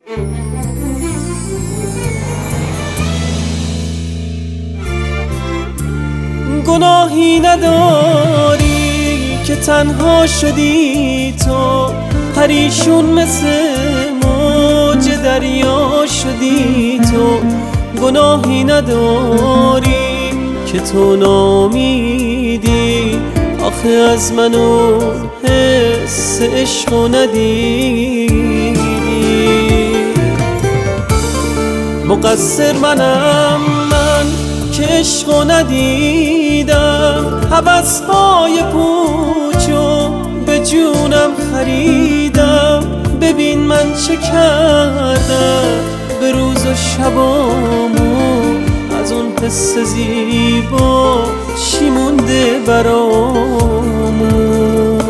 گناهی نداری که تنها شدی تو، پریشون مثل موج دریا شدی تو. گناهی نداری که تو نامیدی، آخه از منو حس عشقو ندیدی. مقصر منم من که عشقو ندیدم، هوس‌های پوچو به جونم خریدم. ببین من چه کردم به روز و شبامون، از اون حس زیبا چی مونده برامون.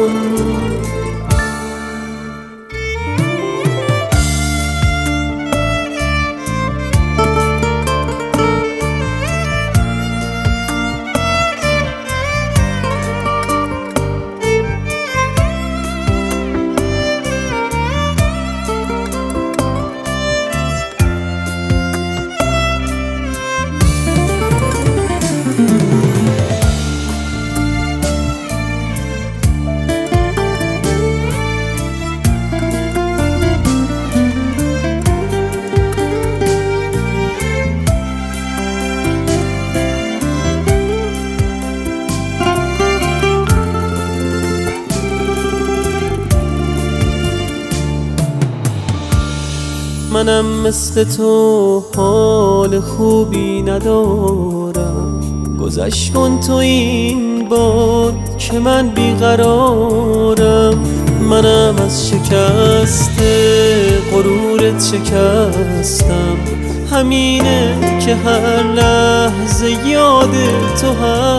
منم مثل تو حال خوبی ندارم، گذشت کن تو این بار که من بیقرارم. منم از شکست غرورت شکستم، همینه که هر لحظه یاد تو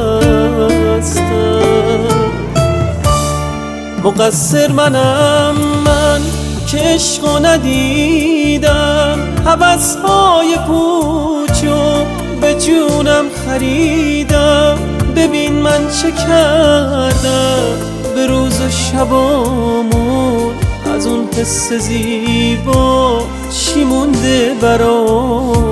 هستم. مقصر منم من که عشقو ندیدم، هوس‌های پوچو به جونم خریدم. ببین من چه کردم به روز و شبامون، از اون حس زیبا چی مونده برام.